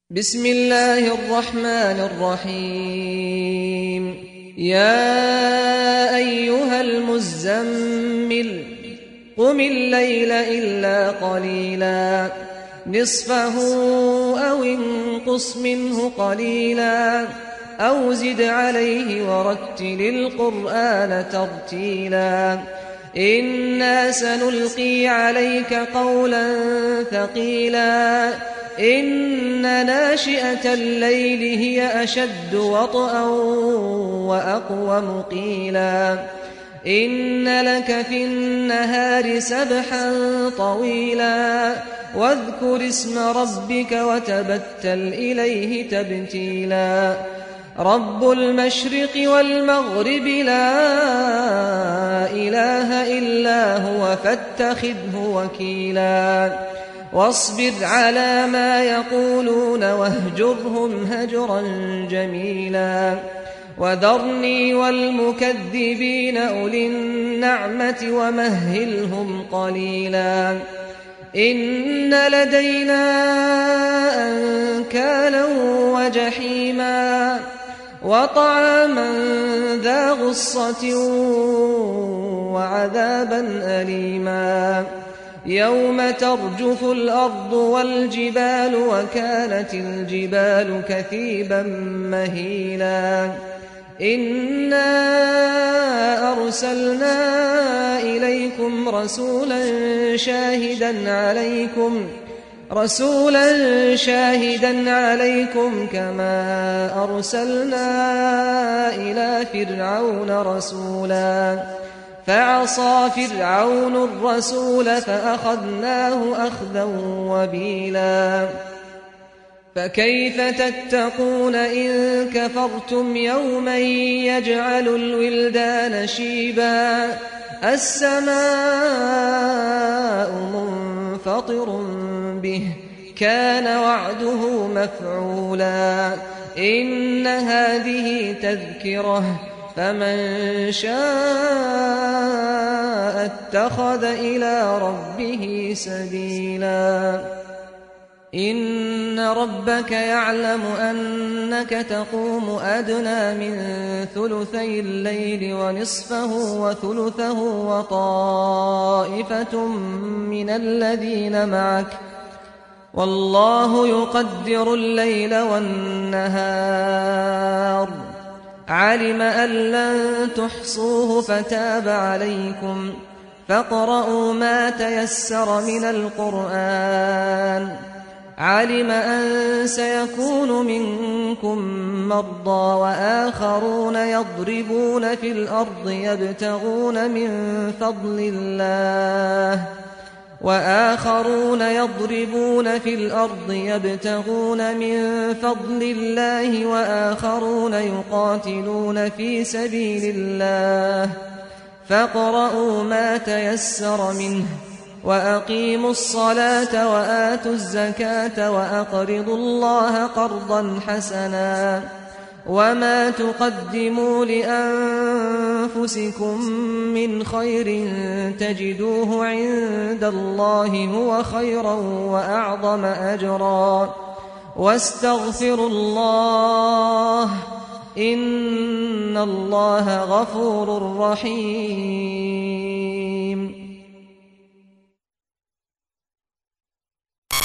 بسم الله الرحمن الرحيم يا أيها المزمل قم الليل إلا قليلا نصفه أو انقص منه قليلا أو زد عليه ورتل القرآن ترتيلا إنا سنلقي عليك قولا ثقيلا إن ناشئة الليل هي أشد وطئا وأقوم قيلا إن لك في النهار سبحا طويلا واذكر اسم ربك وتبتل إليه تبتيلا رب المشرق والمغرب لا إله إلا هو فاتخذه وكيلا واصبر على ما يقولون واهجرهم هجرا جميلا وذرني والمكذبين أولي النعمة ومهلهم قليلا إن لدينا أنكالا وجحيما وطعاما ذا غصة وعذابا أليما يوم ترجف الأرض والجبال وكانت الجبال كثيبا مهيلا إنا أرسلنا إليكم رسولا شاهدا عليكم كما أرسلنا إلى فرعون رسولا فعصى فرعون الرسول فأخذناه أخذا وبيلا فكيف تتقون إن كفرتم يوما يجعل الولدان شيبا السماء منفطر به كان وعده مفعولا إن هذه تذكرة فمن شاء اتخذ إلى ربه سبيلا إن ربك يعلم أنك تقوم أدنى من ثلثي الليل ونصفه وثلثه وطائفة من الذين معك والله يقدر الليل والنهار علم أن لن تحصوه فتاب عليكم فاقرؤوا ما تيسر من القرآن علم أن سيكون منكم مرضى وآخرون يضربون في الأرض يبتغون من فضل الله وآخرون يقاتلون في سبيل الله فاقرؤوا ما تيسر منه وأقيموا الصلاة وآتوا الزكاة وأقرضوا الله قرضا حسنا وما تقدموا لأنفسكم من خير تجدوه عند الله هو خيرا وأعظم أجرا واستغفروا الله إن الله غفور رحيم